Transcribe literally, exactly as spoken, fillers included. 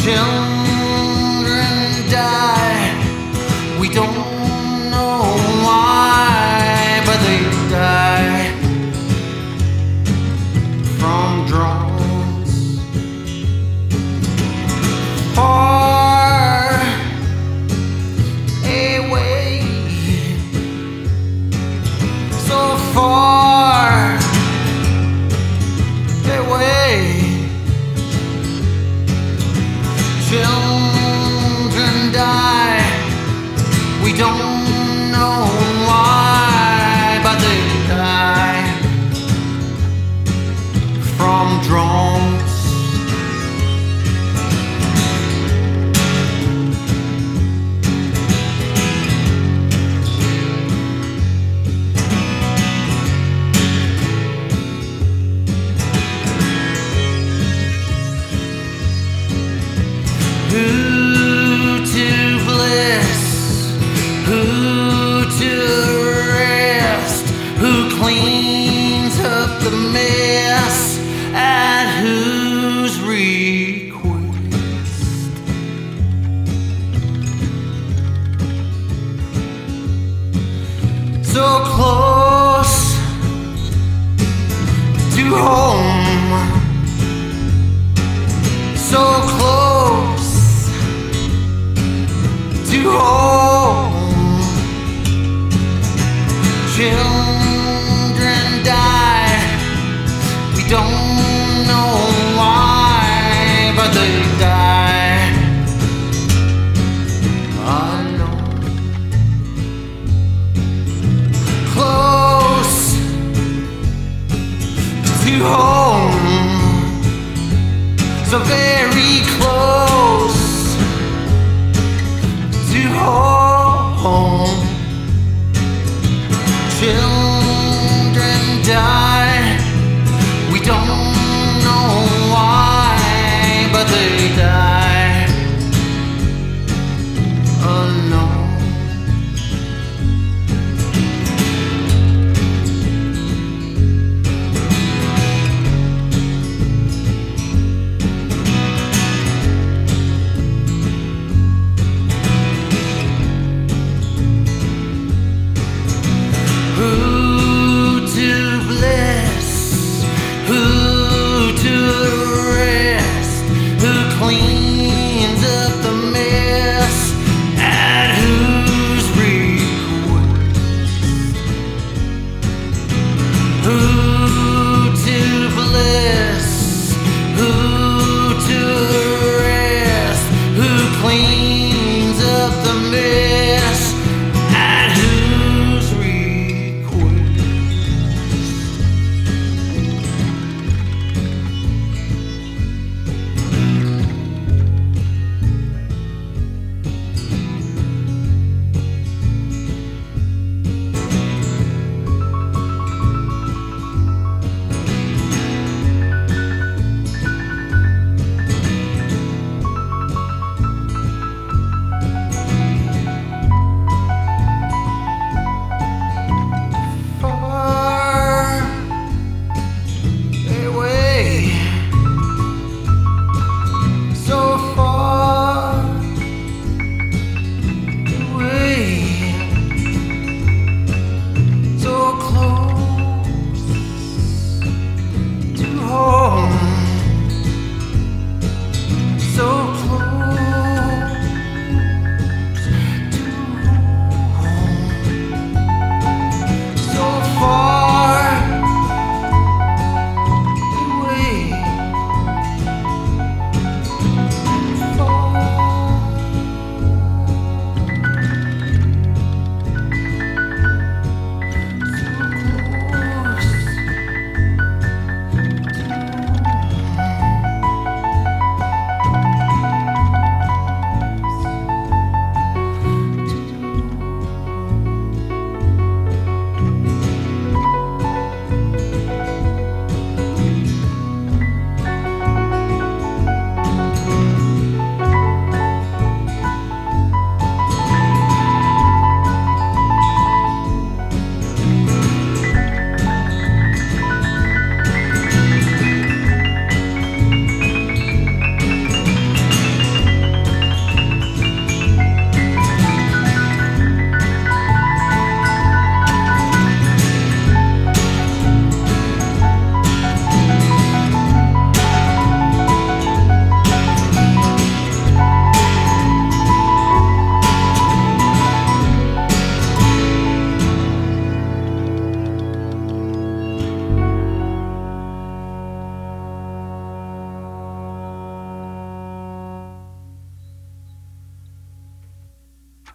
Children die. We don't know why, but they die from drones. Far away, so far away. Children die. We don't know why, but they die from drones. Who to bliss? Who to rest? Who cleans up the mess at whose request? So close to home, so close to home. Children die. We don't know why, but they die alone. Close to home, so very close to home. Children die. We don't know why, but they die alone. Who to bless? Who to rest? Who cleans